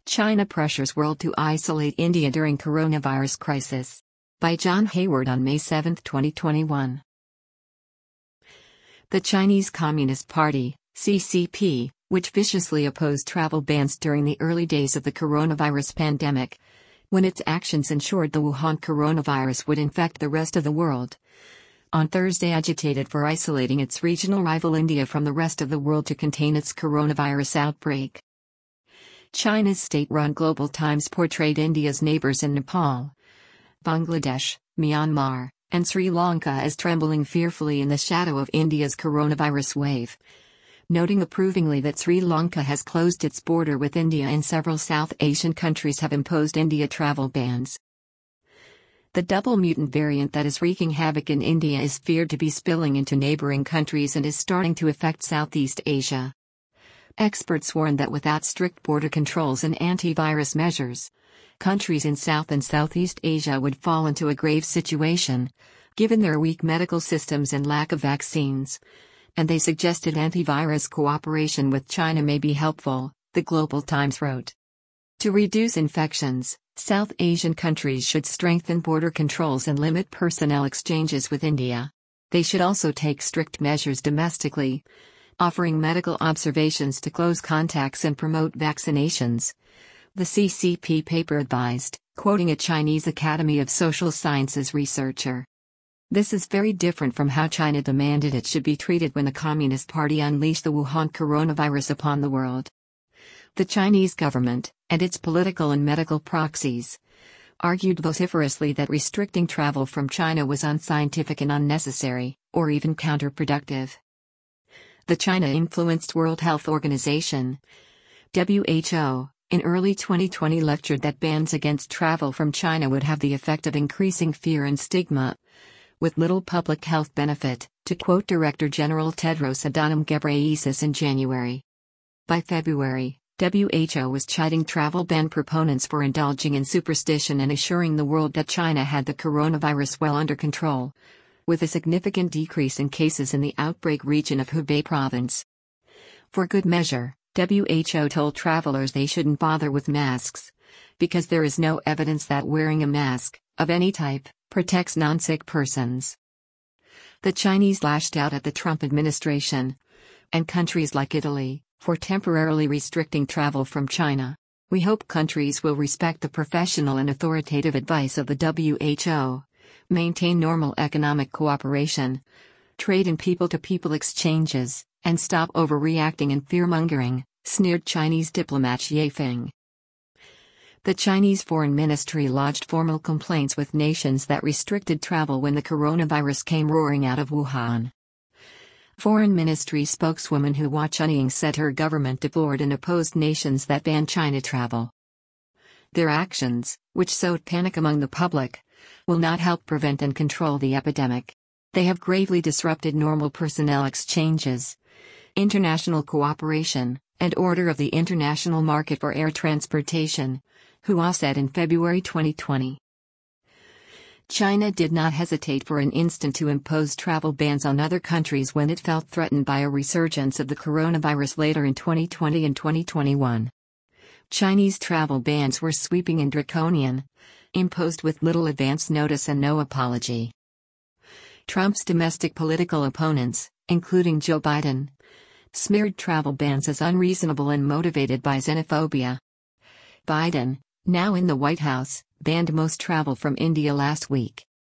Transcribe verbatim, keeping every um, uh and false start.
China pressures world to isolate India during coronavirus crisis. By John Hayward on May seventh, twenty twenty-one. The Chinese Communist Party, C C P, which viciously opposed travel bans during the early days of the coronavirus pandemic, when its actions ensured the Wuhan coronavirus would infect the rest of the world, on Thursday agitated for isolating its regional rival India from the rest of the world to contain its coronavirus outbreak. China's state-run Global Times portrayed India's neighbors in Nepal, Bangladesh, Myanmar, and Sri Lanka as trembling fearfully in the shadow of India's coronavirus wave, noting approvingly that Sri Lanka has closed its border with India and several South Asian countries have imposed India travel bans. The double mutant variant that is wreaking havoc in India is feared to be spilling into neighboring countries and is starting to affect Southeast Asia. Experts warn that without strict border controls and antivirus measures, countries in South and Southeast Asia would fall into a grave situation, given their weak medical systems and lack of vaccines. And they suggested antivirus cooperation with China may be helpful, the Global Times wrote. To reduce infections, South Asian countries should strengthen border controls and limit personnel exchanges with India. They should also take strict measures domestically, offering medical observations to close contacts and promote vaccinations, the C C P paper advised, quoting a Chinese Academy of Social Sciences researcher. This is very different from how China demanded it should be treated when the Communist Party unleashed the Wuhan coronavirus upon the world. The Chinese government, and its political and medical proxies, argued vociferously that restricting travel from China was unscientific and unnecessary, or even counterproductive. The China-influenced World Health Organization, W H O, in early twenty twenty lectured that bans against travel from China would have the effect of increasing fear and stigma, with little public health benefit, to quote Director General Tedros Adhanom Ghebreyesus in January. By February, W H O was chiding travel ban proponents for indulging in superstition and assuring the world that China had the coronavirus well under control, with a significant decrease in cases in the outbreak region of Hubei province. For good measure, W H O told travelers they shouldn't bother with masks, because there is no evidence that wearing a mask, of any type, protects non-sick persons. The Chinese lashed out at the Trump administration, and countries like Italy, for temporarily restricting travel from China. We hope countries will respect the professional and authoritative advice of the W H O, maintain normal economic cooperation, trade and people-to-people exchanges, and stop overreacting and fear-mongering, sneered Chinese diplomat Xie Feng. The Chinese Foreign Ministry lodged formal complaints with nations that restricted travel when the coronavirus came roaring out of Wuhan. Foreign Ministry spokeswoman Hua Chunying said her government deplored and opposed nations that banned China travel. Their actions, which sowed panic among the public, will not help prevent and control the epidemic. They have gravely disrupted normal personnel exchanges, international cooperation, and order of the international market for air transportation, Hua said in February twenty twenty. China did not hesitate for an instant to impose travel bans on other countries when it felt threatened by a resurgence of the coronavirus later in twenty twenty and twenty twenty-one. Chinese travel bans were sweeping and draconian, imposed with little advance notice and no apology. Trump's domestic political opponents, including Joe Biden, smeared travel bans as unreasonable and motivated by xenophobia. Biden, now in the White House, banned most travel from India last week.